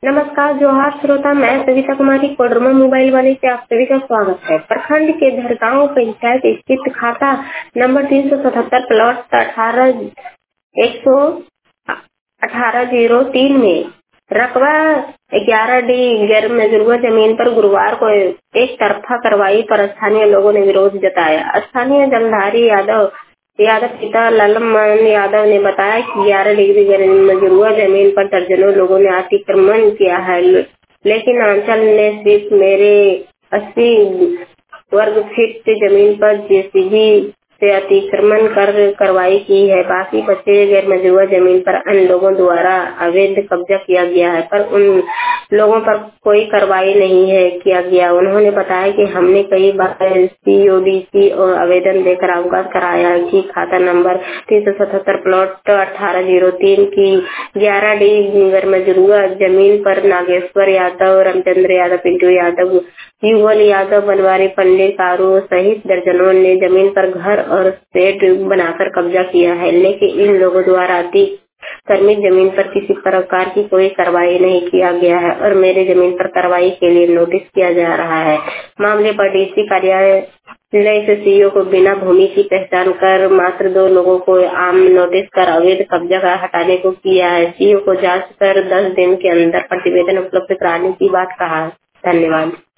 नमस्कार जोहार श्रोता, मैं सविता कुमारी कोडरमा मोबाइल वाले से आप सभी का स्वागत है। प्रखंड के धरगांव पंचायत स्थित खाता नंबर 377 प्लॉट 1803 में रकबा 11D गैर मजरूआ जमीन पर गुरुवार को एक तरफा कार्रवाई पर स्थानीय लोगों ने विरोध जताया। स्थानीय जलधारी यादव पिता ललन यादव ने बताया कि 11 डिग्री गैर मजरूआ जमीन पर दर्जनों लोगों ने अतिक्रमण किया है, लेकिन अंचल ने सिर्फ मेरे 80 वर्ग फीट जमीन पर जेसीबी से अतिक्रमण कर कार्रवाई की है। बाकी बचे गैर मजरूआ जमीन पर अन्य लोगों द्वारा अवैध कब्जा किया गया है, पर उन लोगों पर कोई कार्रवाई नहीं है किया गया। उन्होंने बताया कि हमने कई बार CODC और आवेदन देकर अवगत कराया कि खाता नंबर 377 प्लॉट 1803 की 11D गैर मजरूआ जमीन पर नागेश्वर यादव, रामचंद्र यादव, पिंटू यादव, युगल यादव, बनवारी पंडित, कारू सहित दर्जनों ने जमीन पर घर और शेड बनाकर कब्जा किया है, लेकिन इन लोगों द्वारा अतिक्रमित जमीन पर किसी प्रकार की कोई कार्रवाई नहीं किया गया है और मेरे जमीन पर कार्रवाई के लिए नोटिस किया जा रहा है। मामले पर DC कार्यालय से CO को बिना भूमि की पहचान कर मात्र 2 लोगों को आम नोटिस कर अवैध कब्जा हटाने को किया है। CO को जांच कर 10 दिन के अंदर प्रतिवेदन उपलब्ध कराने की बात कहा। धन्यवाद।